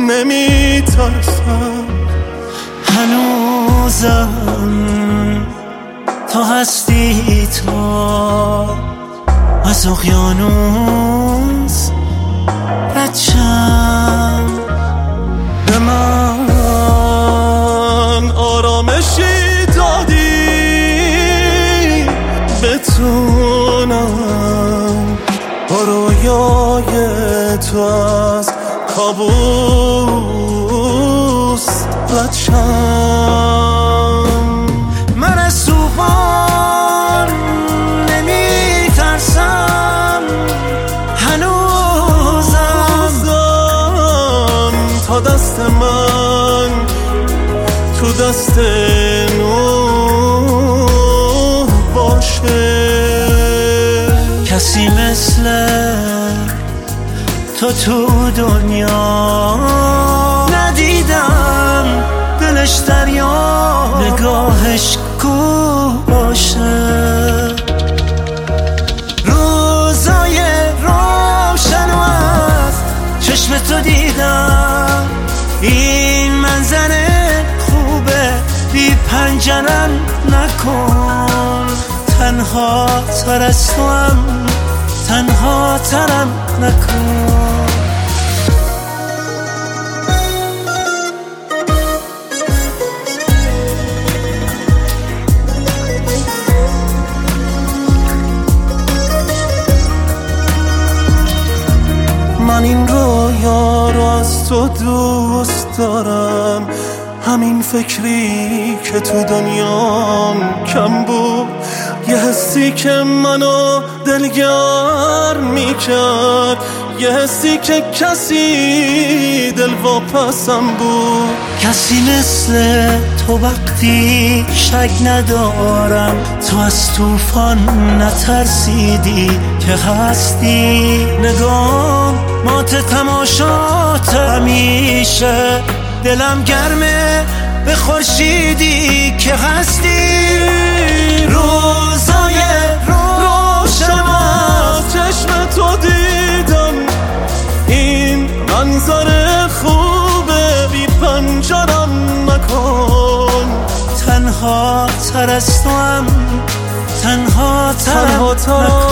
نمیترسم. هنوزم تا هستی تو از اقیانوس ردشم. به من آرامشی دادی بتونم با رویای تو از کابوس ردشم. من از طوفان نمی ترسم. هنوزم تا دست من تو دست نوح باشه. کسی مثل تو دنیا ندیدم. دلش دریا نگاهش کوه باشه. روزای روشن و از چشم تو دیدم. این منظره خوبه بی پنجرم نکن. تنها تر از تو هم تنها ترم نکن. من این رویا رو از تو دوست دارم. همین فکری که تو دنیام کم بود، یه حسی که منو دلگرم میکرد، یه حسی که کسی دل واپسم بود. کسی مثل تو وقتی شک ندارم. تو از طوفان نترسیدی که هستی. نگاه مات تماشات همیشه. دلم گرمه به خورشیدی که هستی. روزای روشن از چشم تو دیدم. این منظر خوبه بی پنجرم نکن. تنها تر از تو هم تنها ترم نکن.